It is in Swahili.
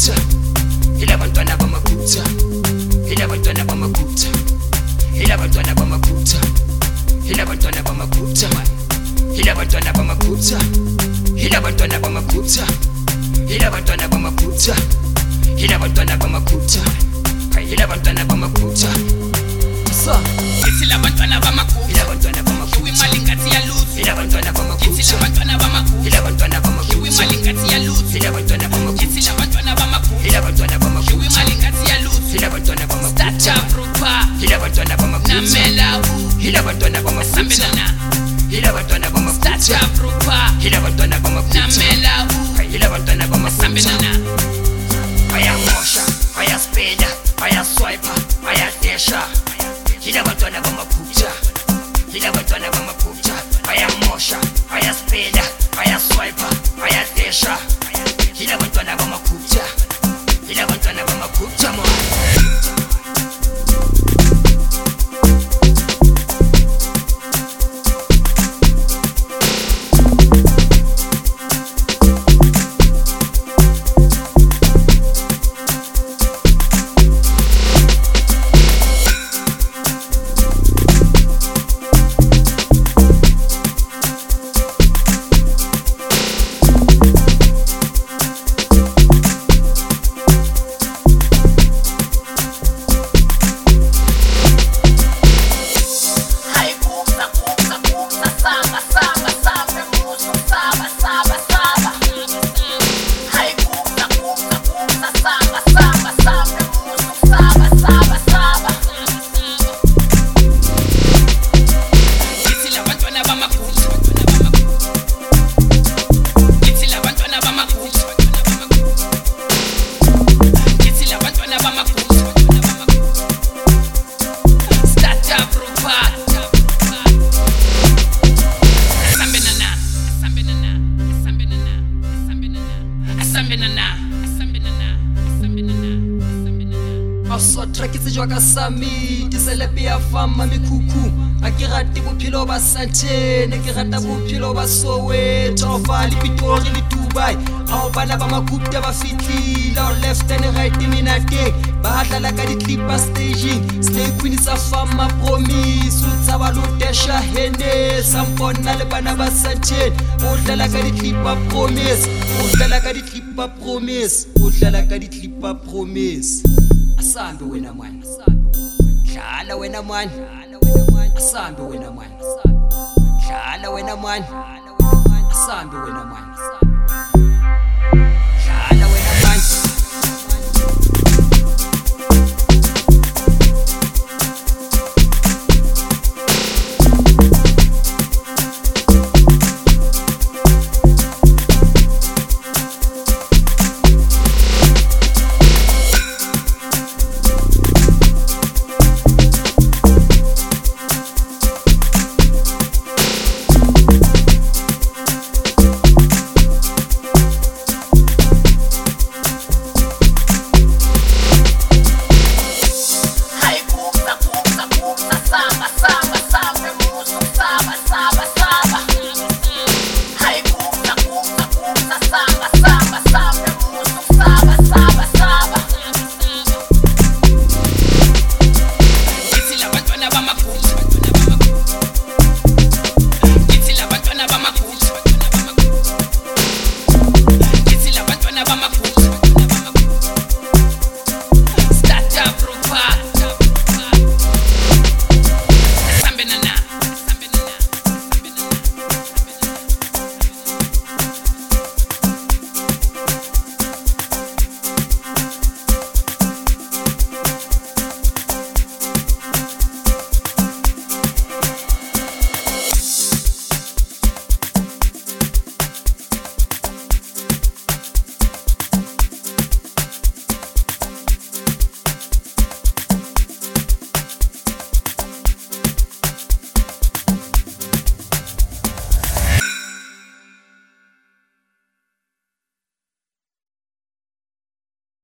bamaphutha, ilabantwana bamaphutha, ilabantwana bamaphutha, ilabantwana bamaphutha, ilabantwana bamaphutha, ilabantwana bamaphutha, ilabantwana bamaphutha, ilabantwana bamaphutha, ilabantwana bamaphutha, ilabantwana bamaphutha. Sa Kithi labantwana bamaphutha, ilabantwana bamaphutha, imali ngathi yaluthi, ilabantwana bamaphutha, kithi labantwana bamaphutha, ilabantwana bamaphutha, imali ngathi yaluthi, ilabantwana bamaphutha, kithi labantwana bamaphutha, ilabantwana bamaphutha, imali ngathi yaluthi, ilabantwana bamaphutha, Tata propa, ilabantwana bamaphutha, namela u, ilabantwana bamaphutha, sambelana, ilabantwana bamaphutha, Tata propa, ilabantwana bamaphutha, namela u, ilabantwana bamaphutha, sambelana, bayamosha, bayaspeda, bayaswipa, bayadesha, ilabantwana bamaphutha, ilabantwana bamaphutha, bayamosha, bayaspeda, bayaswipa, bayadesha, ilabantwana bamaphutha, ilabantwana bamaphutha mo. Track itse jwa ka sami diselepe ya fama mikhukhu a ke rate bophelo ba Santene ke rata bophelo ba Soweto Valley Pitori le Dubai a bana ba makuta ba fitlile o left and right minute ba dlala ka di clipper staging stay queen sa fama promise utsa ba lotesha hene sampona le bana ba Santene o dlala ka di clipper promise o dlala ka di clipper promise o dlala ka di clipper promise. Asambe wena mwana, dlala wena mwana, asambe wena mwana, dlala wena mwana, asambe wena mwana.